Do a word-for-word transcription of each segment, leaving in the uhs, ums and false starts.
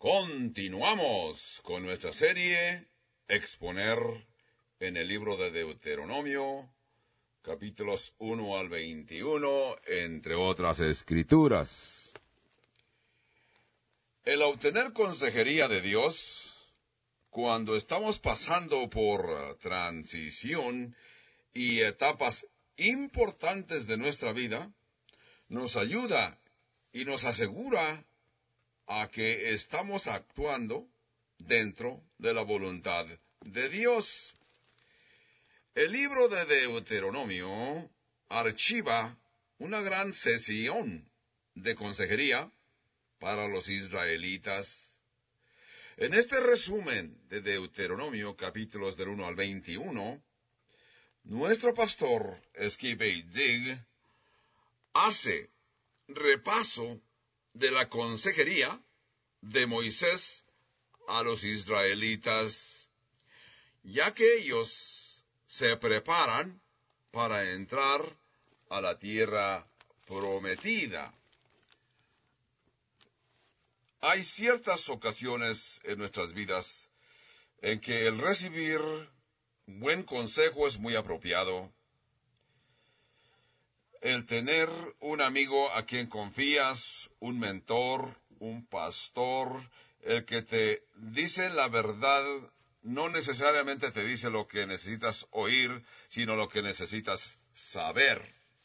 Continuamos con nuestra serie Exponer en el libro de Deuteronomio, capítulos uno al veintiuno, entre otras escrituras. El obtener consejería de Dios, cuando estamos pasando por transición y etapas importantes de nuestra vida, nos ayuda y nos asegura a que estamos actuando dentro de la voluntad de Dios. El libro de Deuteronomio archiva una gran sesión de consejería para los israelitas. En este resumen de Deuteronomio, capítulos del uno al veintiuno, nuestro pastor Skip Heitzig hace repaso de la consejería de Moisés a los israelitas, ya que ellos se preparan para entrar a la tierra prometida. Hay ciertas ocasiones en nuestras vidas en que el recibir buen consejo es muy apropiado. El tener un amigo a quien confías, un mentor, un pastor, el que te dice la verdad, no necesariamente te dice lo que necesitas oír, sino lo que necesitas saber.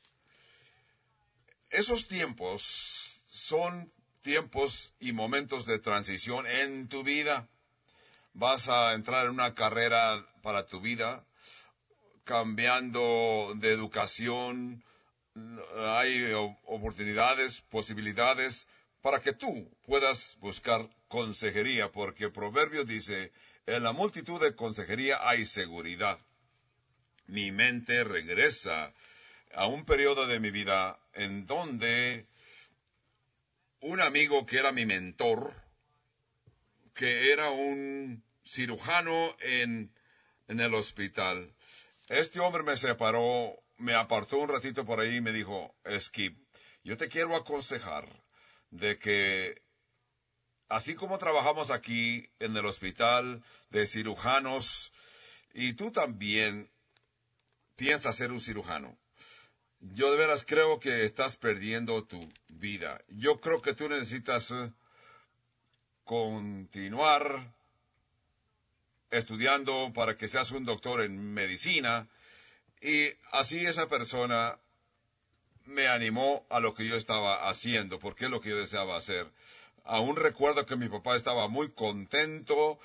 Esos tiempos son tiempos y momentos de transición en tu vida. Vas a entrar en una carrera para tu vida, cambiando de educación. Hay oportunidades, posibilidades para que tú puedas buscar consejería, porque Proverbios dice, en la multitud de consejería hay seguridad. Mi mente regresa a un periodo de mi vida en donde un amigo que era mi mentor, que era un cirujano en, en el hospital, este hombre me separó, me apartó un ratito por ahí y me dijo, Skip, yo te quiero aconsejar de que, así como trabajamos aquí en el hospital de cirujanos, y tú también piensas ser un cirujano, yo de veras creo que estás perdiendo tu vida. Yo creo que tú necesitas continuar estudiando para que seas un doctor en medicina. Y así esa persona me animó a lo que yo estaba haciendo, porque es lo que yo deseaba hacer. Aún recuerdo que mi papá estaba muy contento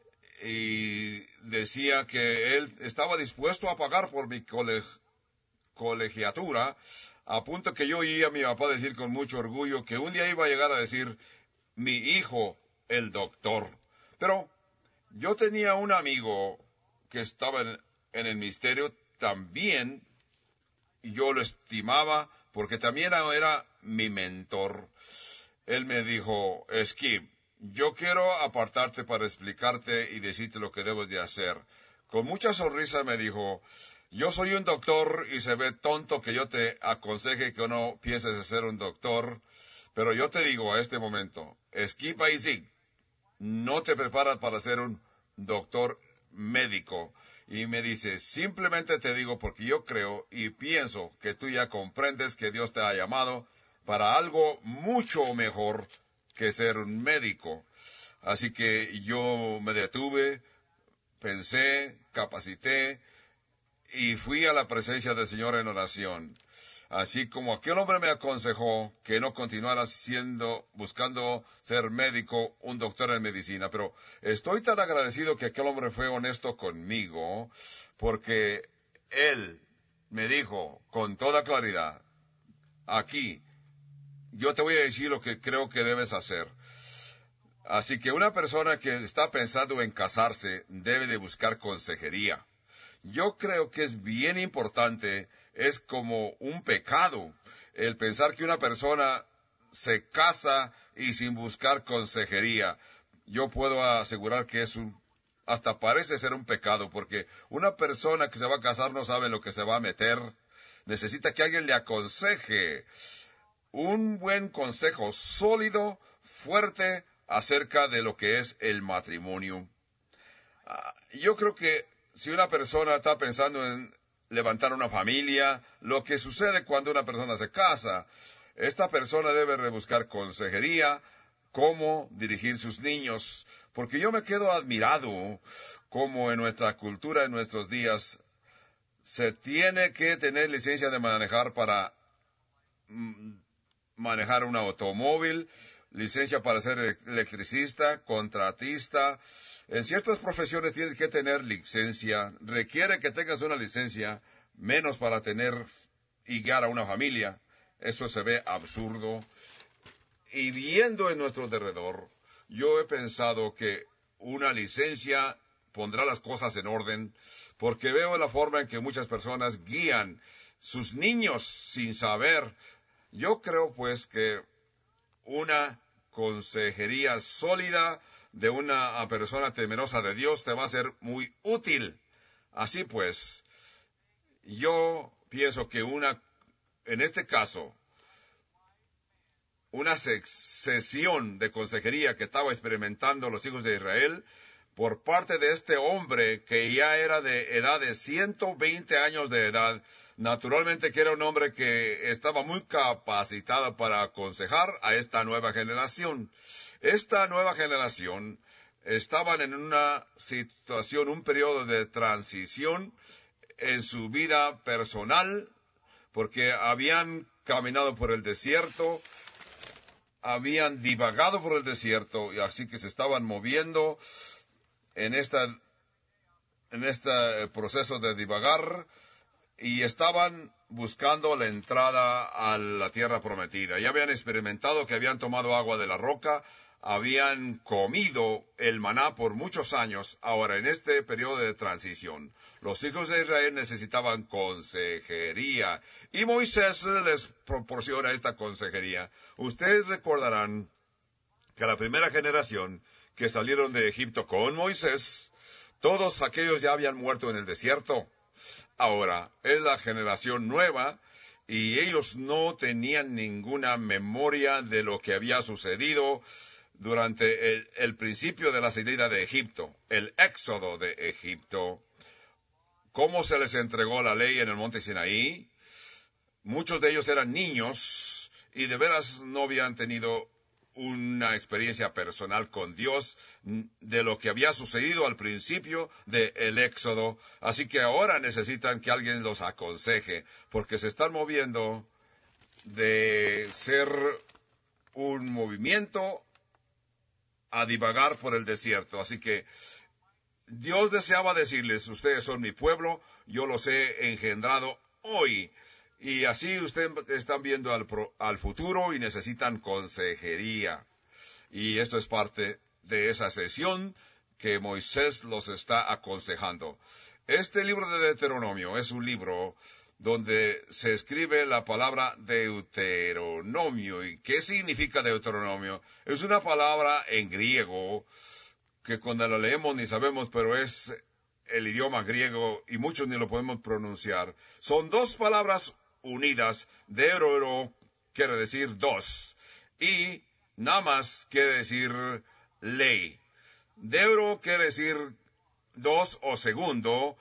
y decía que él estaba dispuesto a pagar por mi coleg colegiatura, a punto que yo oía a mi papá decir con mucho orgullo que un día iba a llegar a decir, mi hijo, el doctor. Pero yo tenía un amigo que estaba en, en el ministerio también, y yo lo estimaba porque también era mi mentor. Él me dijo, Skip, yo quiero apartarte para explicarte y decirte lo que debes de hacer. Con mucha sonrisa me dijo, yo soy un doctor y se ve tonto que yo te aconseje que no pienses en ser un doctor, pero yo te digo a este momento, Skip Heitzig, no te preparas para ser un doctor médico. Y me dice, simplemente te digo porque yo creo y pienso que tú ya comprendes que Dios te ha llamado para algo mucho mejor que ser un médico. Así que yo me detuve, pensé, capacité y fui a la presencia del Señor en oración. Así como aquel hombre me aconsejó que no continuara siendo, buscando ser médico, un doctor en medicina. Pero estoy tan agradecido que aquel hombre fue honesto conmigo, porque él me dijo con toda claridad, aquí, yo te voy a decir lo que creo que debes hacer. Así que una persona que está pensando en casarse debe de buscar consejería. Yo creo que es bien importante, es como un pecado el pensar que una persona se casa y sin buscar consejería. Yo puedo asegurar que es un, hasta parece ser un pecado, porque una persona que se va a casar no sabe lo que se va a meter. Necesita que alguien le aconseje. Un buen consejo sólido, fuerte, acerca de lo que es el matrimonio. Ah, yo creo que si una persona está pensando en levantar una familia, lo que sucede cuando una persona se casa, esta persona debe rebuscar consejería, cómo dirigir sus niños, porque yo me quedo admirado cómo en nuestra cultura, en nuestros días, se tiene que tener licencia de manejar para mm, manejar un automóvil, licencia para ser electricista, contratista. En ciertas profesiones tienes que tener licencia, requiere que tengas una licencia, menos para tener y guiar a una familia. Eso se ve absurdo. Y viendo en nuestro alrededor, yo he pensado que una licencia pondrá las cosas en orden, porque veo la forma en que muchas personas guían sus niños sin saber. Yo creo pues que una consejería sólida de una persona temerosa de Dios te va a ser muy útil. Así pues, yo pienso que una, en este caso, una sesión de consejería que estaba experimentando los hijos de Israel por parte de este hombre que ya era de edad de ciento veinte años de edad, naturalmente que era un hombre que estaba muy capacitado para aconsejar a esta nueva generación. Esta nueva generación estaban en una situación, un periodo de transición en su vida personal, porque habían caminado por el desierto, habían divagado por el desierto, y así que se estaban moviendo en esta, en este proceso de divagar, y estaban buscando la entrada a la tierra prometida. Ya habían experimentado que habían tomado agua de la roca, habían comido el maná por muchos años. Ahora, en este periodo de transición, los hijos de Israel necesitaban consejería, y Moisés les proporciona esta consejería. Ustedes recordarán que la primera generación que salieron de Egipto con Moisés, todos aquellos ya habían muerto en el desierto. Ahora, es la generación nueva, y ellos no tenían ninguna memoria de lo que había sucedido durante el, el principio de la salida de Egipto, el éxodo de Egipto, cómo se les entregó la ley en el monte Sinaí. Muchos de ellos eran niños y de veras no habían tenido una experiencia personal con Dios de lo que había sucedido al principio del éxodo. Así que ahora necesitan que alguien los aconseje, porque se están moviendo de ser un movimiento a divagar por el desierto. Así que Dios deseaba decirles: ustedes son mi pueblo, yo los he engendrado hoy. Y así ustedes están viendo al, pro, al futuro y necesitan consejería. Y esto es parte de esa sesión que Moisés los está aconsejando. Este libro de Deuteronomio es un libro donde se escribe la palabra Deuteronomio. ¿Y qué significa Deuteronomio? Es una palabra en griego que cuando la leemos ni sabemos, pero es el idioma griego y muchos ni lo podemos pronunciar. Son dos palabras unidas. Deuro quiere decir dos y namas quiere decir ley. Deuro quiere decir dos o segundo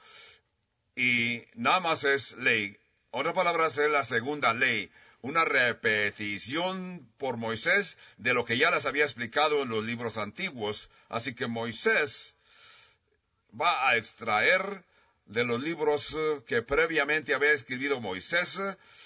y namas es ley. Otra palabra es la segunda ley, una repetición por Moisés de lo que ya les había explicado en los libros antiguos. Así que Moisés va a extraer de los libros que previamente había escrito Moisés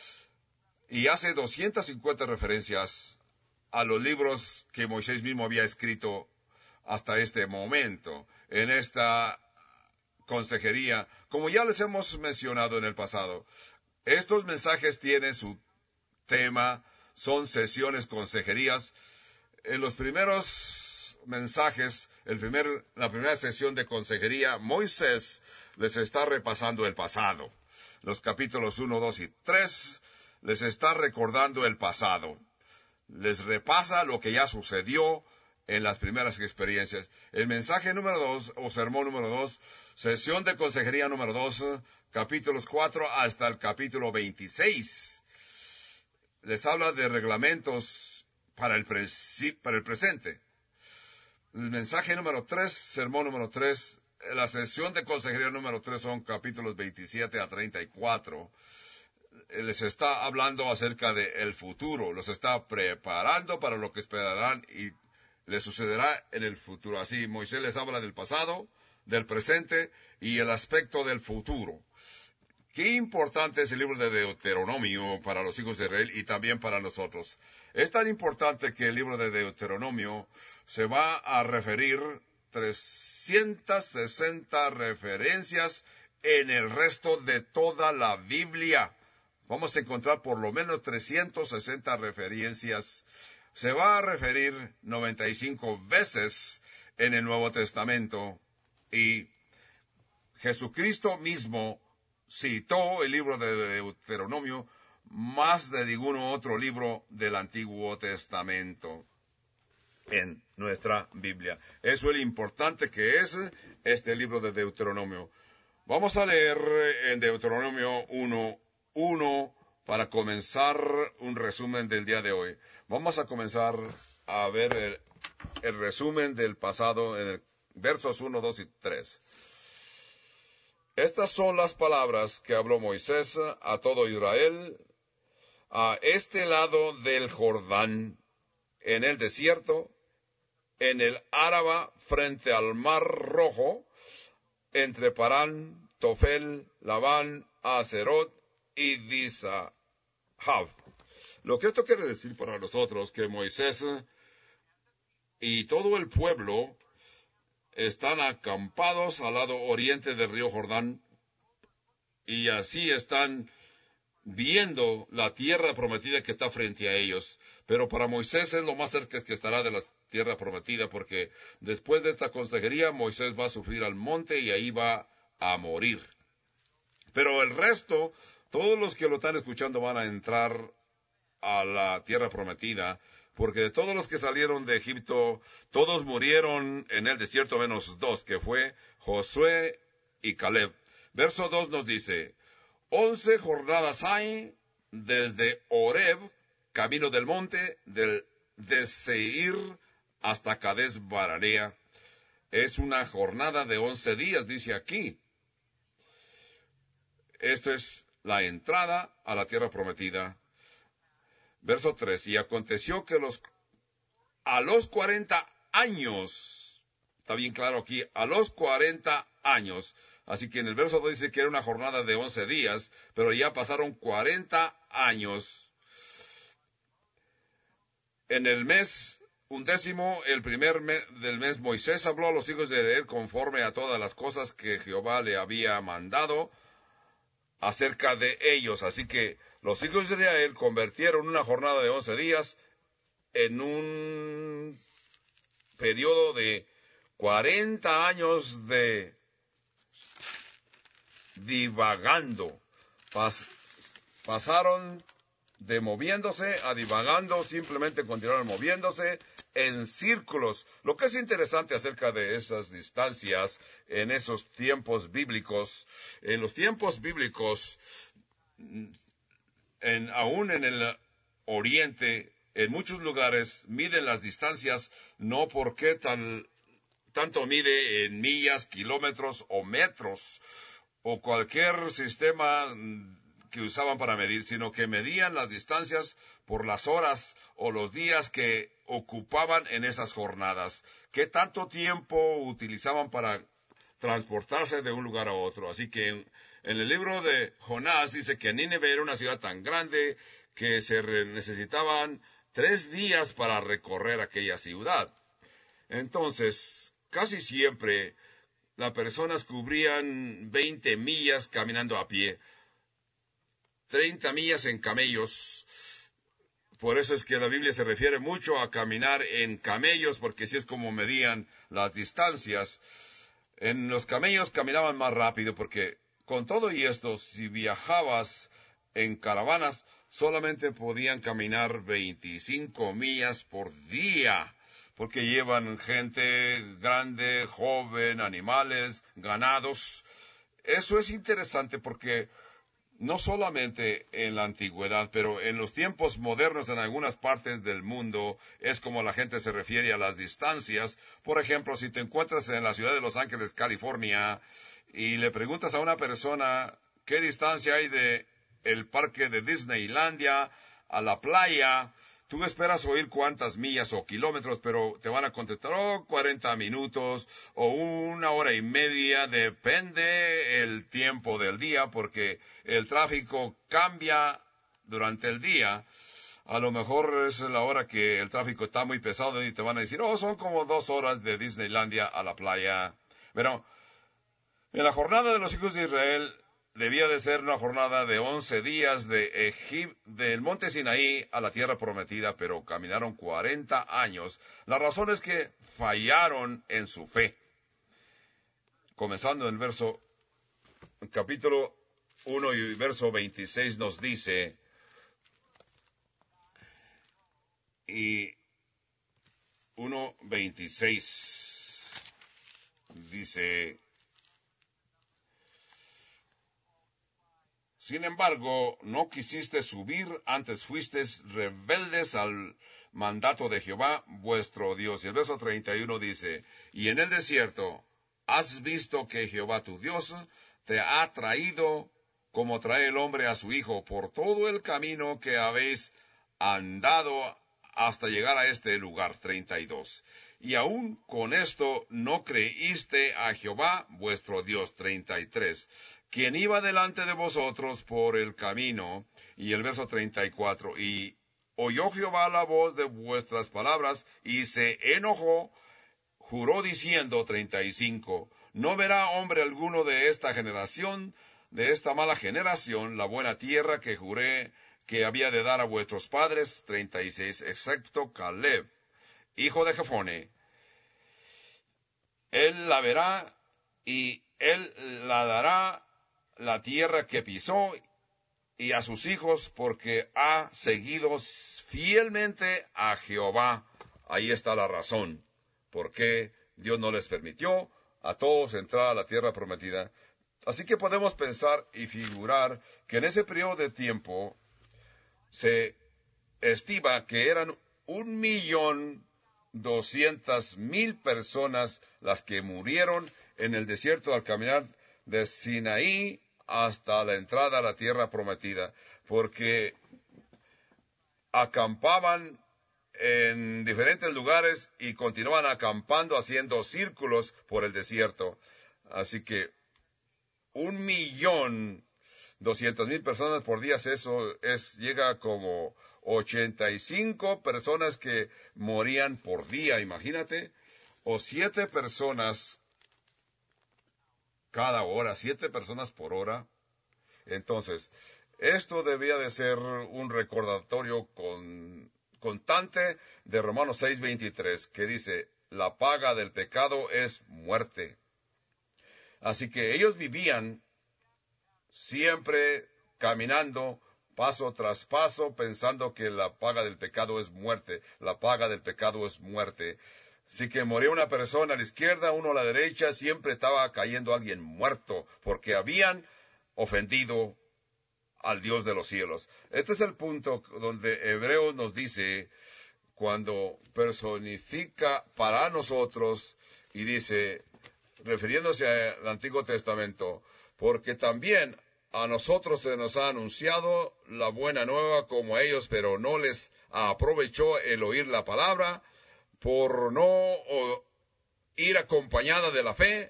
y hace doscientas cincuenta referencias a los libros que Moisés mismo había escrito hasta este momento en esta consejería. Como ya les hemos mencionado en el pasado, estos mensajes tienen su tema, son sesiones consejerías. En los primeros mensajes, el primer, la primera sesión de consejería, Moisés les está repasando el pasado. Los capítulos uno, dos y tres les está recordando el pasado. Les repasa lo que ya sucedió en las primeras experiencias. El mensaje número dos, o sermón número dos, sesión de consejería número dos, capítulos cuatro hasta el capítulo veintiséis. Les habla de reglamentos para el, para el presente. el mensaje número tres, sermón número tres, la sesión de consejería número tres son capítulos veintisiete a treinta y cuatro. Les está hablando acerca del futuro, los está preparando para lo que esperarán y les sucederá en el futuro. Así, Moisés les habla del pasado, del presente y el aspecto del futuro. Qué importante es el libro de Deuteronomio para los hijos de Israel y también para nosotros. Es tan importante que el libro de Deuteronomio se va a referir trescientas sesenta referencias en el resto de toda la Biblia. Vamos a encontrar por lo menos trescientas sesenta referencias. Se va a referir noventa y cinco veces en el Nuevo Testamento y Jesucristo mismo citó el libro de Deuteronomio más de ningún otro libro del Antiguo Testamento en nuestra Biblia. Eso es lo importante que es este libro de Deuteronomio. Vamos a leer en Deuteronomio uno, uno para comenzar un resumen del día de hoy. Vamos a comenzar a ver el, el resumen del pasado en el versos uno, dos y tres. Estas son las palabras que habló Moisés a todo Israel a este lado del Jordán, en el desierto, en el Áraba, frente al Mar Rojo, entre Parán, Tofel, Labán, Aserot y Dizahab. Lo que esto quiere decir para nosotros, que Moisés y todo el pueblo están acampados al lado oriente del río Jordán, y así están viendo la tierra prometida que está frente a ellos. Pero para Moisés es lo más cerca que estará de la tierra prometida, porque después de esta consejería, Moisés va a subir al monte y ahí va a morir. Pero el resto, todos los que lo están escuchando van a entrar a la tierra prometida, porque de todos los que salieron de Egipto, todos murieron en el desierto menos dos, que fue Josué y Caleb. Verso dos nos dice: once jornadas hay desde Horeb, camino del monte, del, de Seir hasta Cades Baranea. Es una jornada de once días, dice aquí. Esto es la entrada a la tierra prometida. Verso tres, y aconteció que los, a los cuarenta años, está bien claro aquí, a los cuarenta años, así que en el verso dos dice que era una jornada de once días, pero ya pasaron cuarenta años. En el mes undécimo, el primer mes del mes, Moisés habló a los hijos de Israel conforme a todas las cosas que Jehová le había mandado acerca de ellos. Así que los hijos de Israel convirtieron una jornada de once días en un periodo de cuarenta años de divagando. Pas, pasaron de moviéndose a divagando, simplemente continuaron moviéndose en círculos. Lo que es interesante acerca de esas distancias en esos tiempos bíblicos, en los tiempos bíblicos, en, aún en el oriente, en muchos lugares miden las distancias no porque tan, tanto mide en millas, kilómetros o metros, o cualquier sistema que usaban para medir, sino que medían las distancias por las horas o los días que ocupaban en esas jornadas. ¿Qué tanto tiempo utilizaban para transportarse de un lugar a otro? Así que en, en el libro de Jonás dice que Nínive era una ciudad tan grande que se necesitaban tres días para recorrer aquella ciudad. Entonces, casi siempre las personas cubrían veinte millas caminando a pie, treinta millas en camellos. Por eso es que la Biblia se refiere mucho a caminar en camellos, porque así es como medían las distancias. En los camellos caminaban más rápido, porque con todo y esto, si viajabas en caravanas, solamente podían caminar veinticinco millas por día, porque llevan gente grande, joven, animales, ganados. Eso es interesante porque no solamente en la antigüedad, pero en los tiempos modernos en algunas partes del mundo es como la gente se refiere a las distancias. Por ejemplo, si te encuentras en la ciudad de Los Ángeles, California, y le preguntas a una persona qué distancia hay de el parque de Disneylandia a la playa, tú esperas oír cuántas millas o kilómetros, pero te van a contestar, oh, cuarenta minutos o una hora y media, depende el tiempo del día, porque el tráfico cambia durante el día. A lo mejor es la hora que el tráfico está muy pesado y te van a decir, oh, son como dos horas de Disneylandia a la playa. Pero en la jornada de los hijos de Israel, debía de ser una jornada de once días de Egip, del monte Sinaí a la tierra prometida, pero caminaron cuarenta años. La razón es que fallaron en su fe. Comenzando en el verso, capítulo uno y verso veintiséis nos dice, y uno veintiséis dice, sin embargo, no quisiste subir, antes fuisteis rebeldes al mandato de Jehová, vuestro Dios. Y el verso treinta y uno dice, y en el desierto has visto que Jehová tu Dios te ha traído como trae el hombre a su hijo por todo el camino que habéis andado hasta llegar a este lugar. treinta y dos. Y aún con esto no creíste a Jehová, vuestro Dios. treinta y tres. Quien iba delante de vosotros por el camino, y el verso treinta y cuatro, y oyó Jehová la voz de vuestras palabras, y se enojó, juró diciendo, treinta y cinco, no verá hombre alguno de esta generación, de esta mala generación, la buena tierra que juré que había de dar a vuestros padres, treinta y seis, excepto Caleb, hijo de Jefone. Él la verá, y él la dará la tierra que pisó, y a sus hijos, porque ha seguido fielmente a Jehová. Ahí está la razón, por qué Dios no les permitió a todos entrar a la tierra prometida. Así que podemos pensar y figurar que en ese periodo de tiempo se estima que eran un millón doscientas mil personas las que murieron en el desierto al caminar de Sinaí hasta la entrada a la tierra prometida, porque acampaban en diferentes lugares y continuaban acampando haciendo círculos por el desierto. Así que un millón doscientas mil personas por día, eso es, llega como ochenta y cinco personas que morían por día, imagínate, o siete personas cada hora, siete personas por hora. Entonces, esto debía de ser un recordatorio con, constante de Romanos seis veintitrés, que dice, la paga del pecado es muerte. Así que ellos vivían siempre caminando paso tras paso, pensando que la paga del pecado es muerte, la paga del pecado es muerte. Si que moría una persona a la izquierda, uno a la derecha, siempre estaba cayendo alguien muerto, porque habían ofendido al Dios de los cielos. Este es el punto donde Hebreos nos dice, cuando personifica para nosotros, y dice, refiriéndose al Antiguo Testamento, porque también a nosotros se nos ha anunciado la buena nueva como a ellos, pero no les aprovechó el oír la palabra, por no ir acompañada de la fe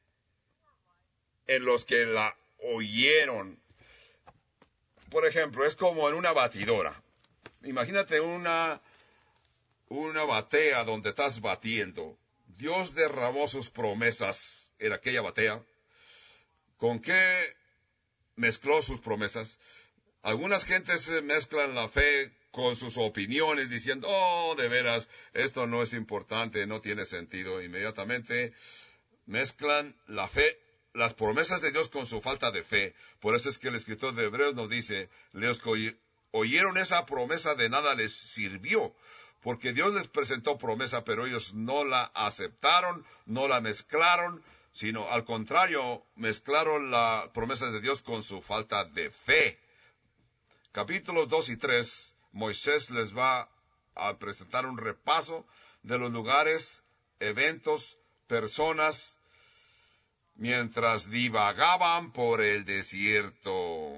en los que la oyeron. Por ejemplo, es como en una batidora. Imagínate una, una batea donde estás batiendo. Dios derramó sus promesas en aquella batea. ¿Con qué mezcló sus promesas? Algunas gentes mezclan la fe con sus opiniones, diciendo, oh, de veras, esto no es importante, no tiene sentido. Inmediatamente mezclan la fe, las promesas de Dios con su falta de fe. Por eso es que el escritor de Hebreos nos dice, los que oyeron esa promesa de nada les sirvió, porque Dios les presentó promesa, pero ellos no la aceptaron, no la mezclaron sino al contrario, mezclaron las promesas de Dios con su falta de fe. Capítulos dos y tres, Moisés les va a presentar un repaso de los lugares, eventos, personas, mientras divagaban por el desierto.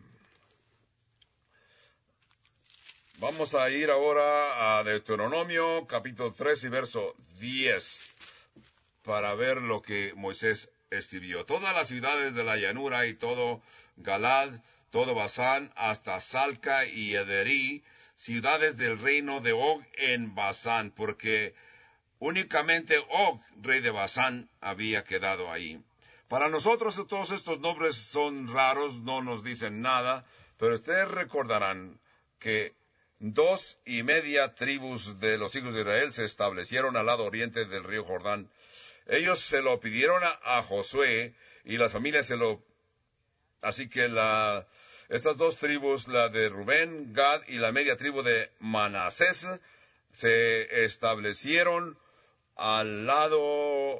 Vamos a ir ahora a Deuteronomio, capítulo tres y verso diez, para ver lo que Moisés escribió. Todas las ciudades de la llanura y todo Galad, todo Basán, hasta Salca y Ederí, ciudades del reino de Og en Basán, porque únicamente Og, rey de Basán, había quedado ahí. Para nosotros todos estos nombres son raros, no nos dicen nada, pero ustedes recordarán que dos y media tribus de los hijos de Israel se establecieron al lado oriente del río Jordán. Ellos se lo pidieron a, a Josué y las familias se lo... Así que la, estas dos tribus, la de Rubén, Gad y la media tribu de Manasés, se establecieron al lado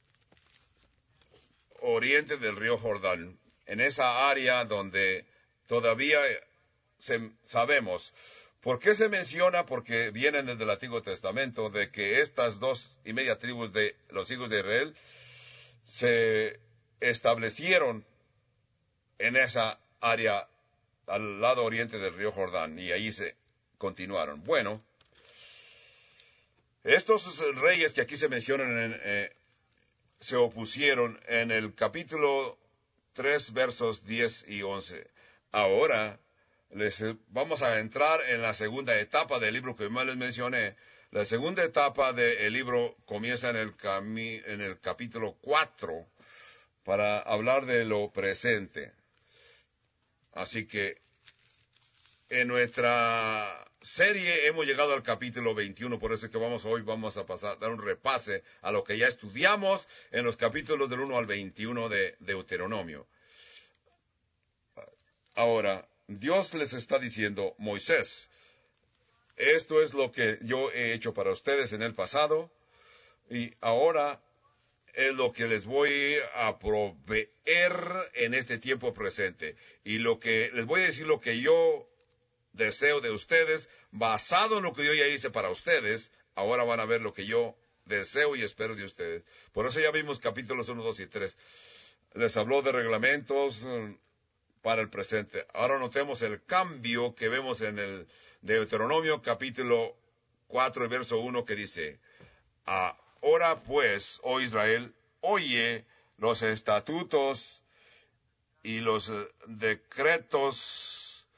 oriente del río Jordán, en esa área donde todavía se, sabemos. ¿Por qué se menciona? Porque vienen desde el Antiguo Testamento de que estas dos y media tribus de los hijos de Israel se establecieron en esa área al lado oriente del río Jordán y ahí se continuaron. Bueno, estos reyes que aquí se mencionan en, eh, se opusieron en el capítulo tres, versos diez y once. Ahora les vamos a entrar en la segunda etapa del libro que más les mencioné. La segunda etapa del libro comienza en el, cami en el capítulo cuatro para hablar de lo presente. Así que en nuestra serie hemos llegado al capítulo veintiuno, por eso es que vamos hoy vamos a pasar, dar un repase a lo que ya estudiamos en los capítulos del uno al veintiuno de Deuteronomio. Ahora, Dios les está diciendo, Moisés, esto es lo que yo he hecho para ustedes en el pasado, y ahora es lo que les voy a proveer en este tiempo presente. Y lo que les voy a decir, lo que yo deseo de ustedes, basado en lo que yo ya hice para ustedes, ahora van a ver lo que yo deseo y espero de ustedes. Por eso ya vimos capítulos uno, dos y tres. Les habló de reglamentos para el presente. Ahora notemos el cambio que vemos en el Deuteronomio capítulo cuatro, verso uno, que dice, ahora pues, oh Israel, oye los estatutos y los decretos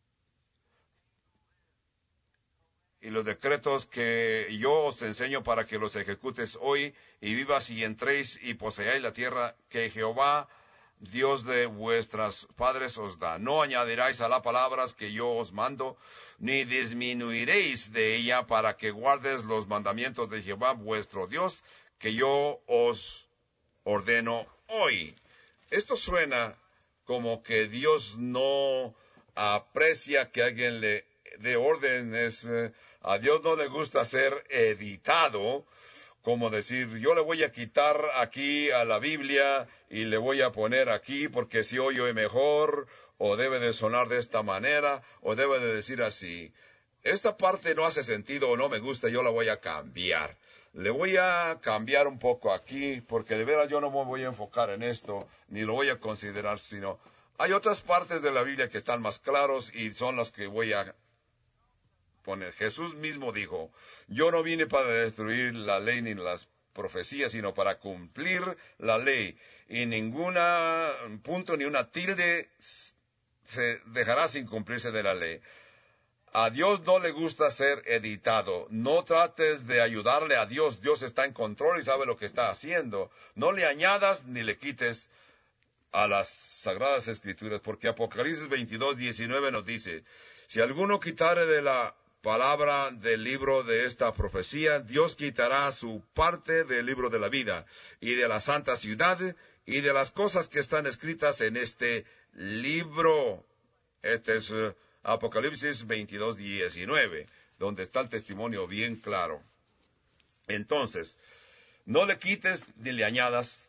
y los decretos que yo os enseño para que los ejecutes hoy y vivas y entréis y poseáis la tierra que Jehová, Dios de vuestros padres, os da. No añadiráis a las palabras que yo os mando, ni disminuiréis de ella, para que guardes los mandamientos de Jehová vuestro Dios, que yo os ordeno hoy. Esto suena como que Dios no aprecia que alguien le dé órdenes. A Dios no le gusta ser editado, como decir, yo le voy a quitar aquí a la Biblia y le voy a poner aquí porque si oye mejor, o debe de sonar de esta manera, o debe de decir así. Esta parte no hace sentido o no me gusta, yo la voy a cambiar. Le voy a cambiar un poco aquí, porque de veras yo no me voy a enfocar en esto, ni lo voy a considerar, sino hay otras partes de la Biblia que están más claros y son las que voy a poner. Jesús mismo dijo, yo no vine para destruir la ley ni las profecías, sino para cumplir la ley. Y ninguna punto ni una tilde se dejará sin cumplirse de la ley. A Dios no le gusta ser editado. No trates de ayudarle a Dios. Dios está en control y sabe lo que está haciendo. No le añadas ni le quites a las Sagradas Escrituras, porque Apocalipsis veintidós, diecinueve nos dice, si alguno quitare de la palabra del libro de esta profecía, Dios quitará su parte del libro de la vida, y de la santa ciudad, y de las cosas que están escritas en este libro. Este es uh, Apocalipsis veintidós, diecinueve, donde está el testimonio bien claro. Entonces, no le quites ni le añadas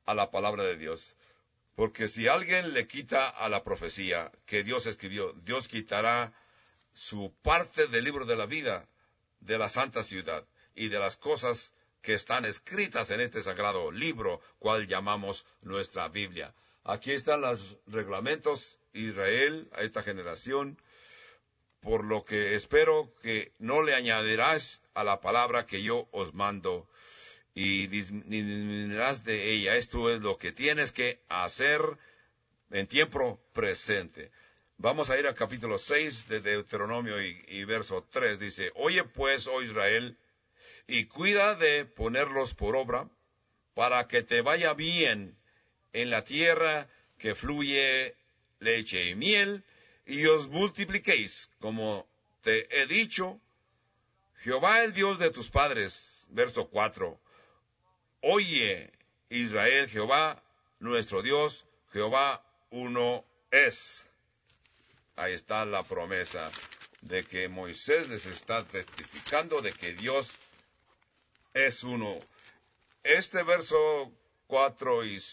a la palabra de Dios. Porque si alguien le quita a la profecía que Dios escribió, Dios quitará su parte del libro de la vida de la santa ciudad y de las cosas que están escritas en este sagrado libro, cual llamamos nuestra Biblia. Aquí están los reglamentos Israel a esta generación, por lo que espero que no le añadirás a la palabra que yo os mando y disminuirás de ella. Esto es lo que tienes que hacer en tiempo presente. Vamos a ir al capítulo seis de Deuteronomio y, y verso tres. Dice, oye pues, oh Israel, y cuida de ponerlos por obra, para que te vaya bien en la tierra que fluye leche y miel, y os multipliquéis, como te he dicho. Jehová el Dios de tus padres, verso cuatro, oye Israel, Jehová nuestro Dios, Jehová uno es. Ahí está la promesa de que Moisés les está testificando de que Dios es uno. Este verso cuatro y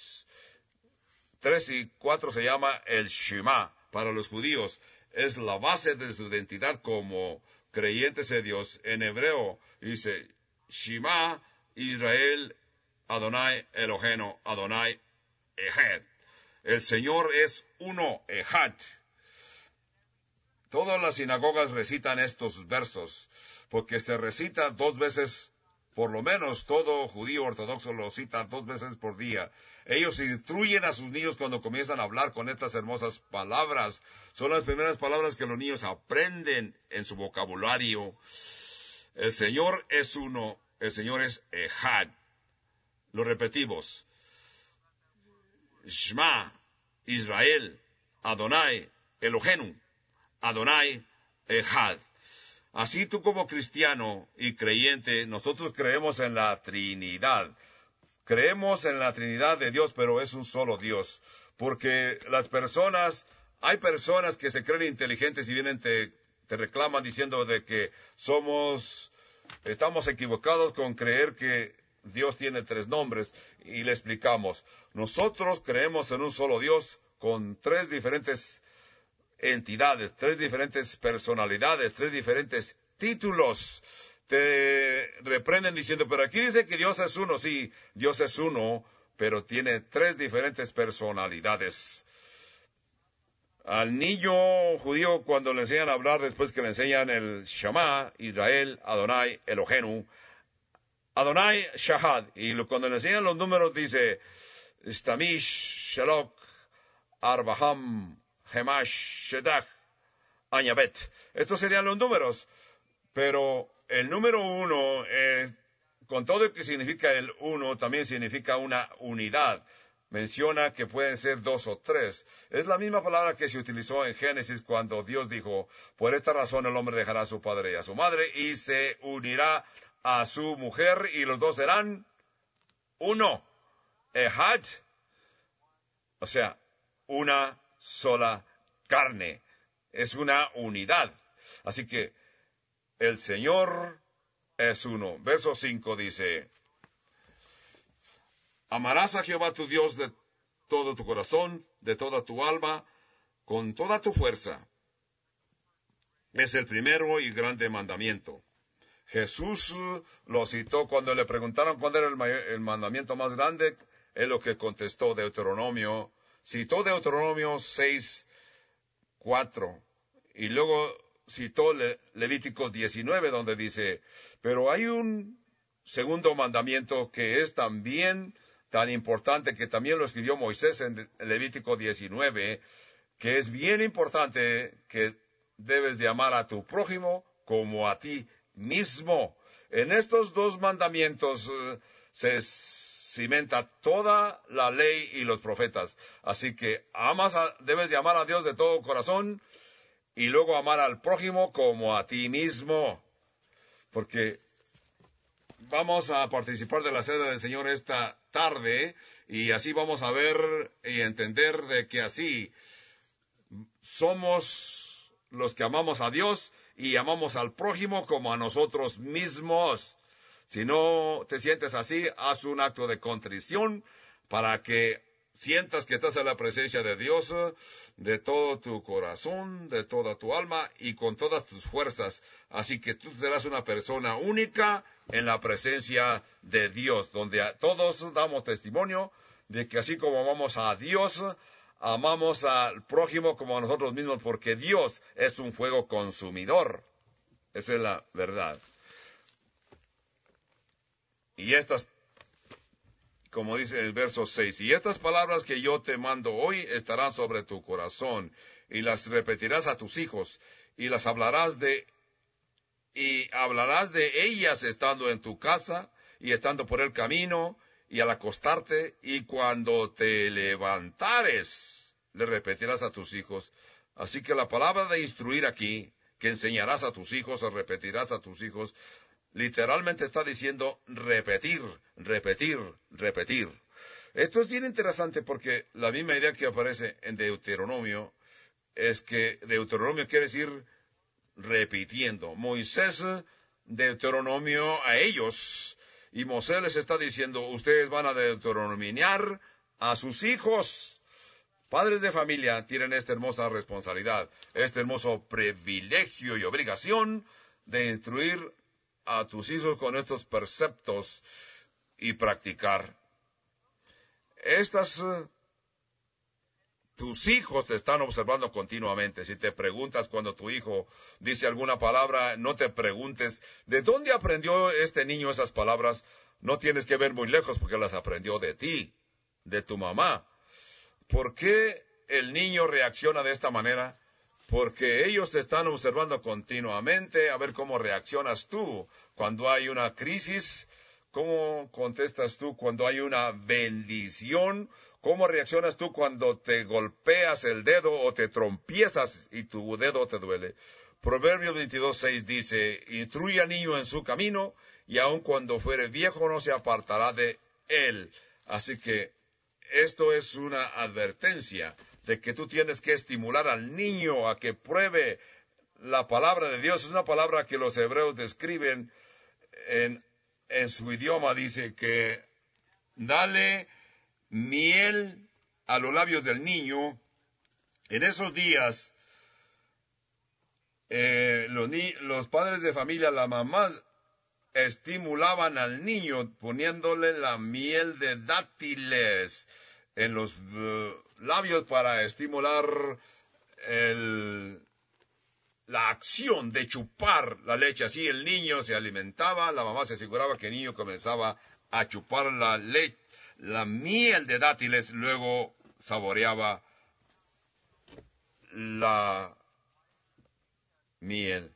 tres y cuatro se llama el Shema para los judíos. Es la base de su identidad como creyentes de Dios. En hebreo dice Shema Israel Adonai Eloheinu Adonai Echad. El Señor es uno, Echad. Todas las sinagogas recitan estos versos, porque se recita dos veces, por lo menos todo judío ortodoxo lo cita dos veces por día. Ellos instruyen a sus niños cuando comienzan a hablar con estas hermosas palabras. Son las primeras palabras que los niños aprenden en su vocabulario. El Señor es uno, el Señor es Echad. Lo repetimos. Shema, Israel, Adonai, Eloheinu, Adonai, Echad. Así tú como cristiano y creyente, nosotros creemos en la Trinidad. Creemos en la Trinidad de Dios, pero es un solo Dios. Porque las personas, hay personas que se creen inteligentes y vienen, te, te reclaman diciendo de que somos, estamos equivocados con creer que Dios tiene tres nombres. Y le explicamos, nosotros creemos en un solo Dios con tres diferentes entidades, tres diferentes personalidades, tres diferentes títulos. Te reprenden diciendo, pero aquí dice que Dios es uno. Sí, Dios es uno, pero tiene tres diferentes personalidades. Al niño judío, cuando le enseñan a hablar, después que le enseñan el Shema, Israel, Adonai, Eloheinu, Adonai, Shahad, y cuando le enseñan los números dice, Stamish, Shalok, Arbaham, Hemash, Shedach, Añabet. Estos serían los números. Pero el número uno, eh, con todo lo que significa el uno, también significa una unidad. Menciona que pueden ser dos o tres. Es la misma palabra que se utilizó en Génesis cuando Dios dijo, por esta razón el hombre dejará a su padre y a su madre y se unirá a su mujer y los dos serán uno. Echad. O sea, una sola carne. Es una unidad. Así que el Señor es uno. Verso cinco dice, amarás a Jehová tu Dios de todo tu corazón, de toda tu alma, con toda tu fuerza. Es el primero y grande mandamiento. Jesús lo citó cuando le preguntaron cuál era el, mayor, el mandamiento más grande. Es lo que contestó Deuteronomio. Citó Deuteronomio seis, cuatro. Y luego citó Le, Levítico diecinueve, donde dice, pero hay un segundo mandamiento que es también tan importante, que también lo escribió Moisés en Levítico diecinueve, que es bien importante, que debes de amar a tu prójimo como a ti mismo. En estos dos mandamientos uh, se cimenta toda la ley y los profetas. Así que amas a, debes de amar a Dios de todo corazón y luego amar al prójimo como a ti mismo. Porque vamos a participar de la cena del Señor esta tarde y así vamos a ver y entender de que así somos los que amamos a Dios y amamos al prójimo como a nosotros mismos. Si no te sientes así, haz un acto de contrición, para que sientas que estás en la presencia de Dios de todo tu corazón, de toda tu alma y con todas tus fuerzas. Así que tú serás una persona única en la presencia de Dios, donde todos damos testimonio de que así como amamos a Dios, amamos al prójimo como a nosotros mismos, porque Dios es un fuego consumidor. Esa es la verdad. Y estas, como dice el verso seis, y estas palabras que yo te mando hoy estarán sobre tu corazón, y las repetirás a tus hijos, y las hablarás de, y hablarás de ellas estando en tu casa, y estando por el camino, y al acostarte, y cuando te levantares, le repetirás a tus hijos. Así que la palabra de instruir aquí, que enseñarás a tus hijos, o repetirás a tus hijos, literalmente está diciendo repetir, repetir, repetir. Esto es bien interesante porque la misma idea que aparece en Deuteronomio es que Deuteronomio quiere decir repitiendo. Moisés, Deuteronomio a ellos, y Moisés les está diciendo, ustedes van a deuteronomiar a sus hijos. Padres de familia tienen esta hermosa responsabilidad, este hermoso privilegio y obligación de instruir a tus hijos con estos preceptos y practicar. Estas, uh, tus hijos te están observando continuamente. Si te preguntas cuando tu hijo dice alguna palabra, no te preguntes, ¿de dónde aprendió este niño esas palabras? No tienes que ver muy lejos porque las aprendió de ti, de tu mamá. ¿Por qué el niño reacciona de esta manera? Porque ellos te están observando continuamente a ver cómo reaccionas tú cuando hay una crisis, cómo contestas tú cuando hay una bendición, cómo reaccionas tú cuando te golpeas el dedo o te trompiezas y tu dedo te duele. Proverbios veintidós seis dice, instruye al niño en su camino y aun cuando fuere viejo no se apartará de él. Así que esto es una advertencia de que tú tienes que estimular al niño a que pruebe la palabra de Dios. Es una palabra que los hebreos describen en, en su idioma. Dice que dale miel a los labios del niño. En esos días, eh, los, ni los padres de familia, la mamá, estimulaban al niño poniéndole la miel de dátiles en los uh, labios para estimular el, la acción de chupar la leche. Así el niño se alimentaba, la mamá se aseguraba que el niño comenzaba a chupar la leche, la miel de dátiles, luego saboreaba la miel.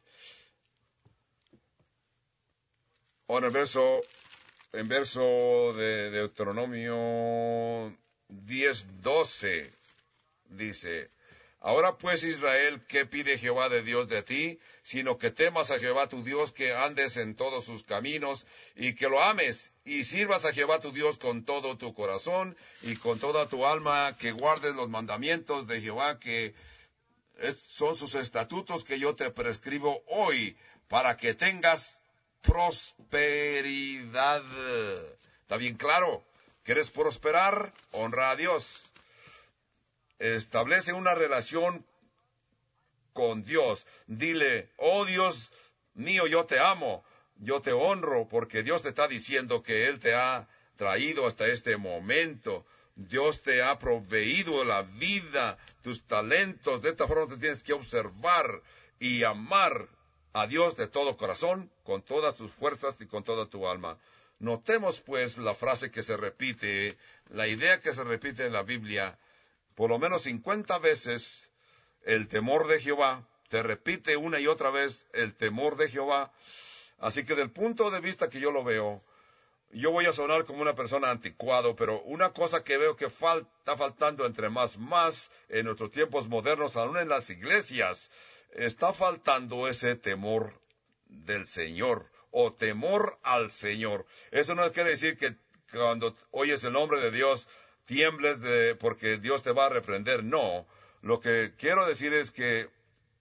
Ahora en verso, en verso de Deuteronomio diez doce dice, ahora pues Israel, ¿qué pide Jehová de Dios de ti? Sino que temas a Jehová tu Dios, que andes en todos sus caminos, y que lo ames, y sirvas a Jehová tu Dios con todo tu corazón, y con toda tu alma, que guardes los mandamientos de Jehová, que son sus estatutos que yo te prescribo hoy, para que tengas prosperidad. ¿Está bien claro? ¿Quieres prosperar? Honra a Dios. Establece una relación con Dios. Dile, oh Dios mío, yo te amo, yo te honro, porque Dios te está diciendo que Él te ha traído hasta este momento. Dios te ha proveído la vida, tus talentos. De esta forma te tienes que observar y amar a Dios de todo corazón, con todas tus fuerzas y con toda tu alma. Notemos pues la frase que se repite, la idea que se repite en la Biblia, por lo menos cincuenta veces, el temor de Jehová. Se repite una y otra vez el temor de Jehová. Así que del punto de vista que yo lo veo, yo voy a sonar como una persona anticuado, pero una cosa que veo que falta, está faltando entre más más en nuestros tiempos modernos, aún en las iglesias, está faltando ese temor del Señor, o temor al Señor. Eso no quiere decir que cuando oyes el nombre de Dios tiembles de, porque Dios te va a reprender. No, lo que quiero decir es que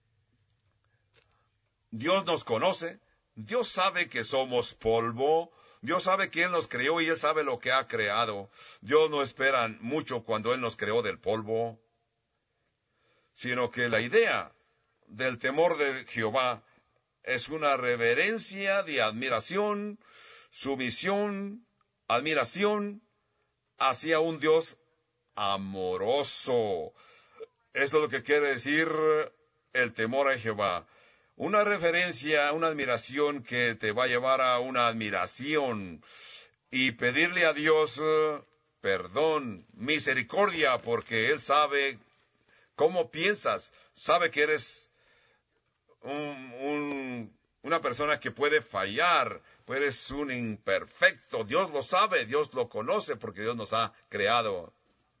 Dios nos conoce, Dios sabe que somos polvo, Dios sabe que Él nos creó y Él sabe lo que ha creado. Dios no espera mucho cuando Él nos creó del polvo, sino que la idea del temor de Jehová es una reverencia de admiración, sumisión, admiración hacia un Dios amoroso. Esto es lo que quiere decir el temor a Jehová. Una reverencia, una admiración que te va a llevar a una admiración y pedirle a Dios uh, perdón, misericordia, porque Él sabe cómo piensas, sabe que eres un, un, una persona que puede fallar, eres un imperfecto. Dios lo sabe, Dios lo conoce, porque Dios nos ha creado.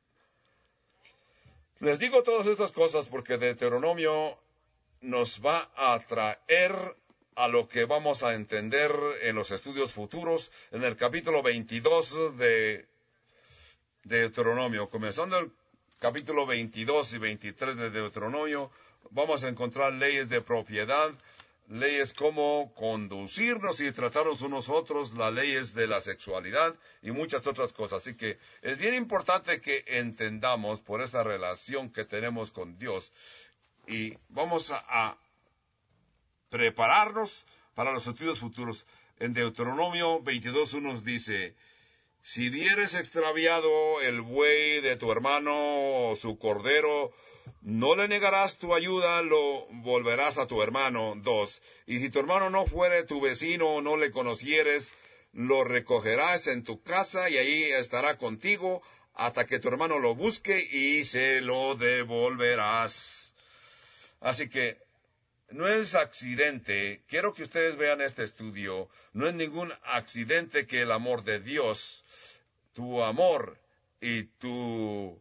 Les digo todas estas cosas porque Deuteronomio nos va a traer a lo que vamos a entender en los estudios futuros, en el capítulo veintidós de Deuteronomio. Comenzando el capítulo veintidós y veintitrés de Deuteronomio, vamos a encontrar leyes de propiedad, leyes como conducirnos y tratarnos unos a otros, las leyes de la sexualidad y muchas otras cosas. Así que es bien importante que entendamos por esa relación que tenemos con Dios. Y vamos a, a prepararnos para los estudios futuros. En Deuteronomio veintidós uno nos dice: si vieres extraviado el buey de tu hermano o su cordero, no le negarás tu ayuda, lo volverás a tu hermano. Dos, y si tu hermano no fuere tu vecino o no le conocieres, lo recogerás en tu casa y allí estará contigo hasta que tu hermano lo busque y se lo devolverás. Así que no es accidente, quiero que ustedes vean este estudio, no es ningún accidente que el amor de Dios, tu amor y tu,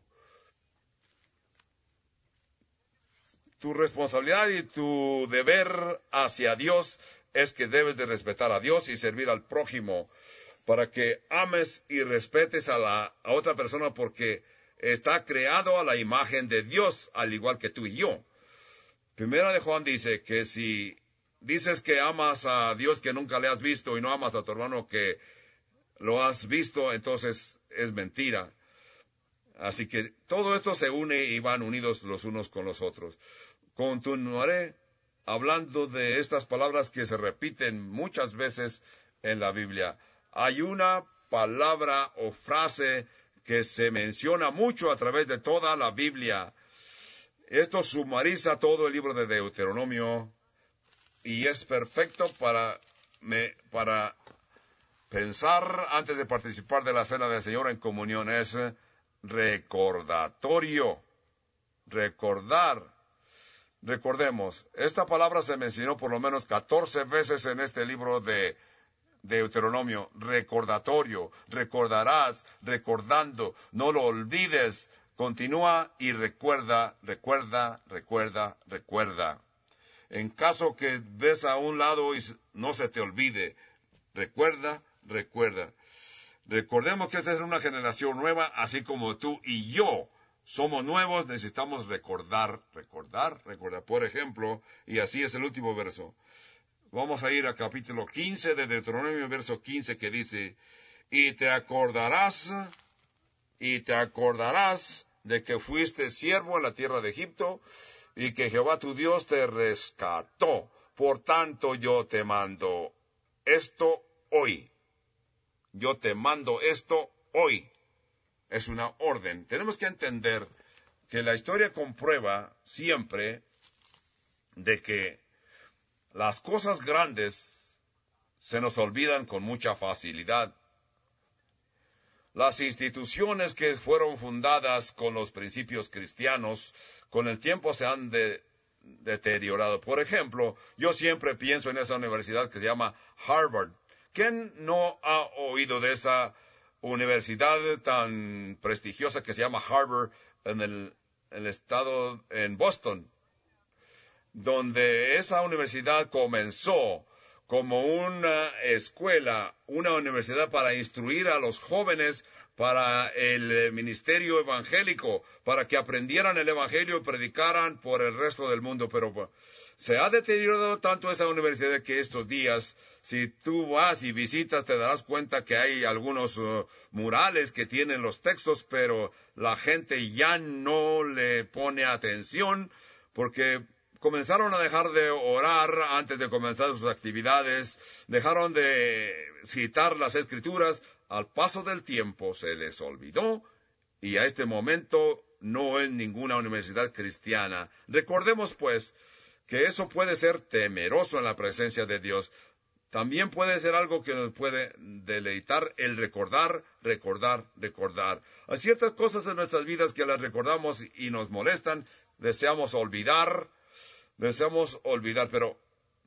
tu responsabilidad y tu deber hacia Dios es que debes de respetar a Dios y servir al prójimo para que ames y respetes a la a otra persona porque está creado a la imagen de Dios, al igual que tú y yo. Primera de Juan dice que si dices que amas a Dios que nunca le has visto y no amas a tu hermano que lo has visto, entonces es mentira. Así que todo esto se une y van unidos los unos con los otros. Continuaré hablando de estas palabras que se repiten muchas veces en la Biblia. Hay una palabra o frase que se menciona mucho a través de toda la Biblia. Esto sumariza todo el libro de Deuteronomio y es perfecto para, me, para pensar antes de participar de la cena del Señor en comunión. Es recordatorio, recordar. Recordemos, esta palabra se mencionó por lo menos catorce veces en este libro de Deuteronomio. Recordatorio, recordarás, recordando, no lo olvides. Continúa y recuerda, recuerda, recuerda, recuerda. En caso que ves a un lado y no se te olvide, recuerda, recuerda. Recordemos que esta es una generación nueva, así como tú y yo somos nuevos, necesitamos recordar, recordar, recordar. Por ejemplo, y así es el último verso. Vamos a ir al capítulo quince de Deuteronomio, verso quince, que dice: y te acordarás, y te acordarás de que fuiste siervo en la tierra de Egipto, y que Jehová tu Dios te rescató. Por tanto, yo te mando esto hoy. Yo te mando esto hoy. Es una orden. Tenemos que entender que la historia comprueba siempre de que las cosas grandes se nos olvidan con mucha facilidad. Las instituciones que fueron fundadas con los principios cristianos, con el tiempo se han de, deteriorado. Por ejemplo, yo siempre pienso en esa universidad que se llama Harvard. ¿Quién no ha oído de esa universidad tan prestigiosa que se llama Harvard en el, el estado, en Boston? Donde esa universidad comenzó como una escuela, una universidad para instruir a los jóvenes para el ministerio evangélico, para que aprendieran el evangelio y predicaran por el resto del mundo. Pero se ha deteriorado tanto esa universidad que estos días, si tú vas y visitas, te darás cuenta que hay algunos uh, murales que tienen los textos, pero la gente ya no le pone atención porque comenzaron a dejar de orar antes de comenzar sus actividades, dejaron de citar las escrituras. Al paso del tiempo se les olvidó y a este momento no es ninguna universidad cristiana. Recordemos pues que eso puede ser temeroso en la presencia de Dios. También puede ser algo que nos puede deleitar el recordar, recordar, recordar. Hay ciertas cosas en nuestras vidas que las recordamos y nos molestan, deseamos olvidar, deseamos olvidar, pero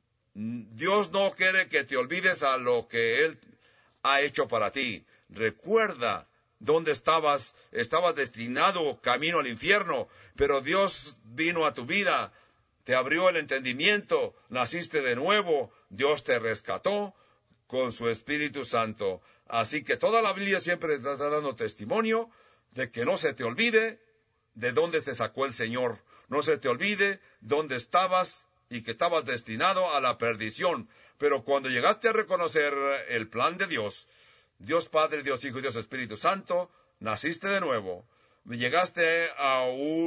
Dios no quiere que te olvides a lo que Él ha hecho para ti. Recuerda dónde estabas, estabas destinado camino al infierno, pero Dios vino a tu vida, te abrió el entendimiento, naciste de nuevo, Dios te rescató con su Espíritu Santo. Así que toda la Biblia siempre te está dando testimonio de que no se te olvide de dónde te sacó el Señor, no se te olvide dónde estabas y que estabas destinado a la perdición. Pero cuando llegaste a reconocer el plan de Dios, Dios Padre, Dios Hijo y Dios Espíritu Santo, naciste de nuevo, llegaste a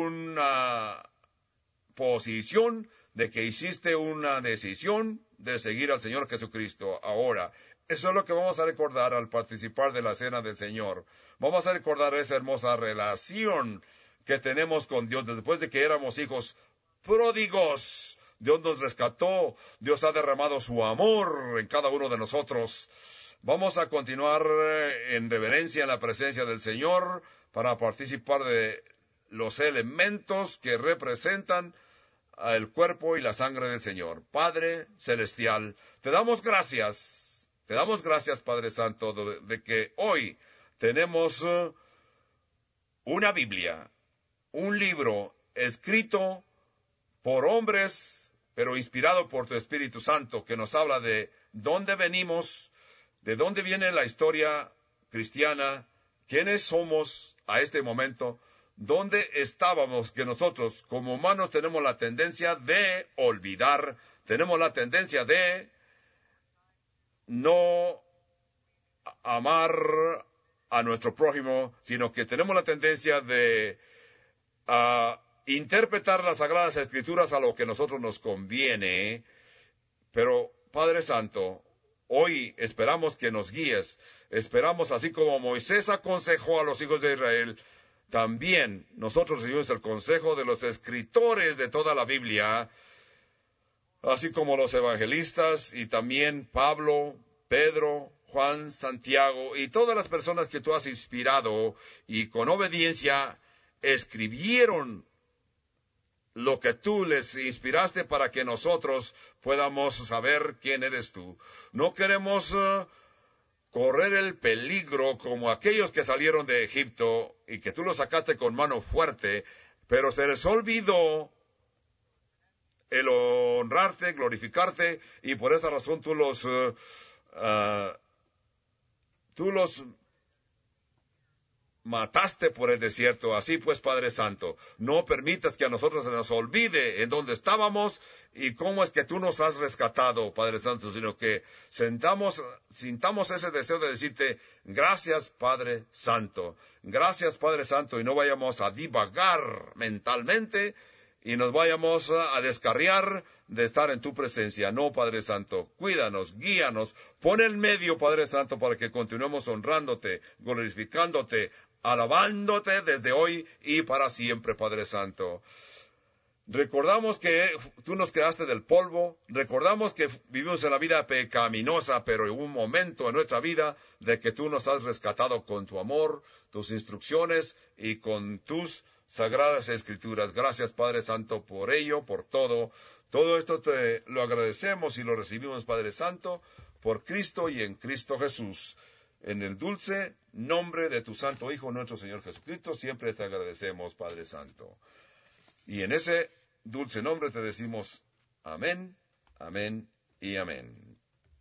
una posición de que hiciste una decisión de seguir al Señor Jesucristo. Ahora, eso es lo que vamos a recordar al participar de la cena del Señor. Vamos a recordar esa hermosa relación que tenemos con Dios después de que éramos hijos pródigos. Dios nos rescató, Dios ha derramado su amor en cada uno de nosotros. Vamos a continuar en reverencia en la presencia del Señor para participar de los elementos que representan el cuerpo y la sangre del Señor. Padre Celestial, te damos gracias, te damos gracias, Padre Santo, de, de que hoy tenemos uh, una Biblia, un libro escrito por hombres, pero inspirado por tu Espíritu Santo, que nos habla de dónde venimos, de dónde viene la historia cristiana, quiénes somos a este momento, dónde estábamos, que nosotros como humanos tenemos la tendencia de olvidar, tenemos la tendencia de no amar a nuestro prójimo, sino que tenemos la tendencia de uh, interpretar las Sagradas Escrituras a lo que a nosotros nos conviene. Pero, Padre Santo, hoy esperamos que nos guíes, esperamos así como Moisés aconsejó a los hijos de Israel, también nosotros recibimos el consejo de los escritores de toda la Biblia, así como los evangelistas y también Pablo, Pedro, Juan, Santiago y todas las personas que tú has inspirado y con obediencia escribieron lo que tú les inspiraste para que nosotros podamos saber quién eres tú. No queremos uh, correr el peligro como aquellos que salieron de Egipto y que tú los sacaste con mano fuerte, pero se les olvidó el honrarte, glorificarte, y por esa razón tú los uh, uh, tú los mataste por el desierto. Así pues, Padre Santo, no permitas que a nosotros se nos olvide en dónde estábamos y cómo es que tú nos has rescatado, Padre Santo, sino que sentamos, sintamos ese deseo de decirte, gracias, Padre Santo, gracias, Padre Santo, y no vayamos a divagar mentalmente y nos vayamos a descarriar de estar en tu presencia. No, Padre Santo, cuídanos, guíanos, pon el medio, Padre Santo, para que continuemos honrándote, glorificándote, alabándote desde hoy y para siempre, Padre Santo. Recordamos que tú nos creaste del polvo, recordamos que vivimos en la vida pecaminosa, pero en un momento en nuestra vida de que tú nos has rescatado con tu amor, tus instrucciones y con tus sagradas escrituras. Gracias, Padre Santo, por ello, por todo. Todo esto te lo agradecemos y lo recibimos, Padre Santo, por Cristo y en Cristo Jesús. En el dulce nombre de tu Santo Hijo, nuestro Señor Jesucristo, siempre te agradecemos, Padre Santo. Y en ese dulce nombre te decimos amén, amén y amén.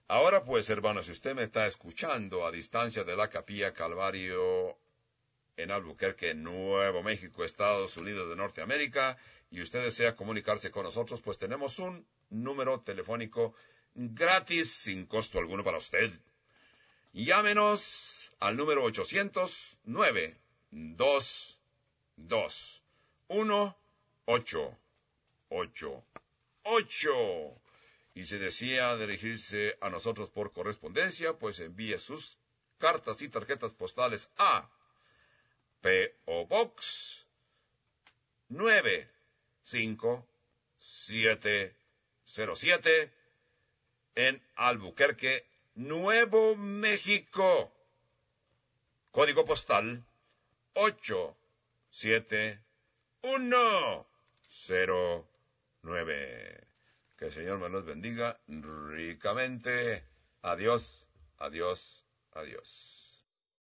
Ahora pues, hermanos, si usted me está escuchando a distancia de la Capilla Calvario en Albuquerque, Nuevo México, Estados Unidos de Norteamérica, y usted desea comunicarse con nosotros, pues tenemos un número telefónico gratis, sin costo alguno para usted. Llámenos al número ochocientos nueve dos dos uno ocho ocho ocho. Y si desea dirigirse a nosotros por correspondencia, pues envíe sus cartas y tarjetas postales a P O Box nueve cinco siete cero siete en Albuquerque, Nuevo México. Código postal ocho siete uno cero nueve. Que el Señor me los bendiga ricamente. Adiós, adiós, adiós.